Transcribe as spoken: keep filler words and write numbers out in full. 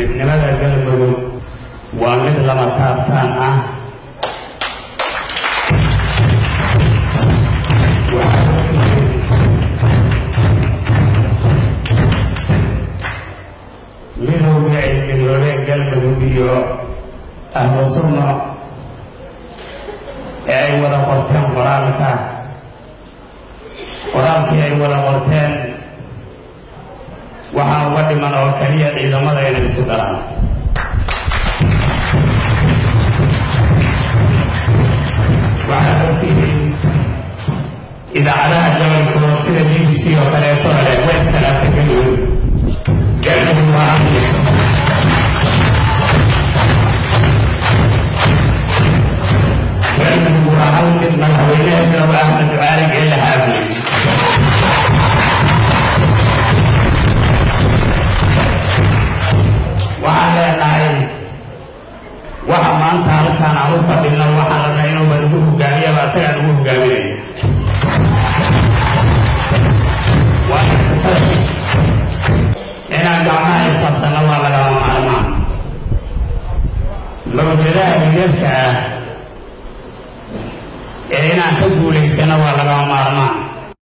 midnimada galmudug waa mid lama taabtaan ah midowga ay midoobeen galmudug iyo ahlu sunno ee ay wada qorteen qoraalka qoraalkii ay wada qorteen waxaa uga dhiman oo keliya ciidamada inay isku daraan waxaad ogtihiin idaacadaha gobolkood sida b b c oo kaleeto leh way iskalaabta galmudug galmudug waa amni galmudug waa hal mid madaxweynaha bilow ahmed ducaalig ee la haabiyey waxaan leenahay waxa maanta halkaan aan u fadhino waxaan rabnaa inuuba nagu hogaamiyaba isagaa nagu hogaaminaya waa inaan gacmaha isqabsanno waa lagama maarmaan mawjadaha midabka ah ee inaan ka guulaysano waa lagama maarmaan